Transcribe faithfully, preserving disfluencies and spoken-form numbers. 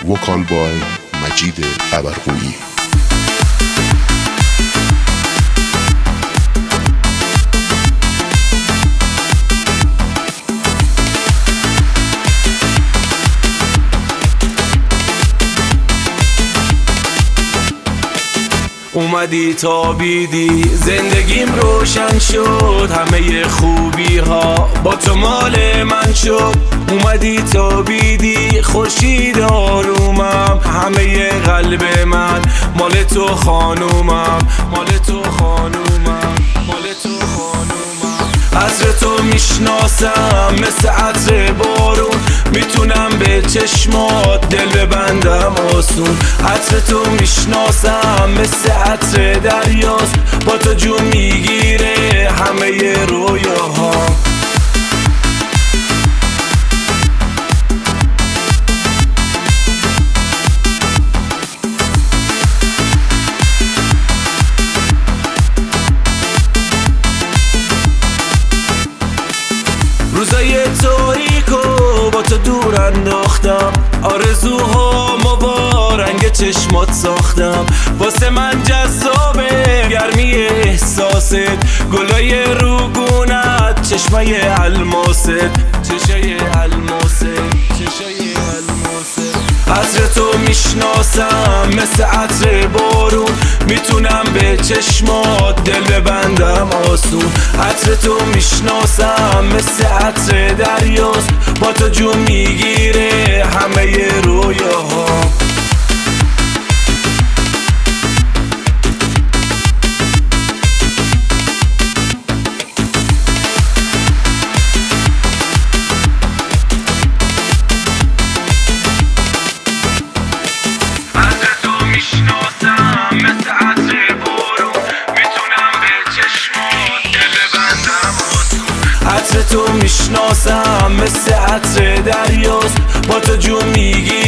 وکال بای مجید قبرقویی. اومدی تابیدی زندگیم روشن شد، همه خوبی ها با تو مال من شد. اومدی تابیدی خورشید آرومم، همه قلب من مال تو خانومم، مال تو خانومم، مال تو خانومم. عطر تو میشناسم مثل عطر بارون، میتونم به چشمات دل ببندم آسون. عطر تو میشناسم مثل عطر دریاست، با تو جون میگیره همه رویاها. روزای تاریکو با تو دور انداختم، آرزوهامو با رنگ چشمات ساختم. واسه من جذابه گرمی احساست، گلای روگونت چشمای الماست، چشای الماست، چشای الماست. عطر تو میشناسم مثل عطر بارون، میتونم به چشمات دل ببندم آسون. عطر تو میشناسم مثل عطر دریاست، با تو جون میگیره همه رویاها. عطر تو میشناسم مثل عطر دریاست، با تو جون میگی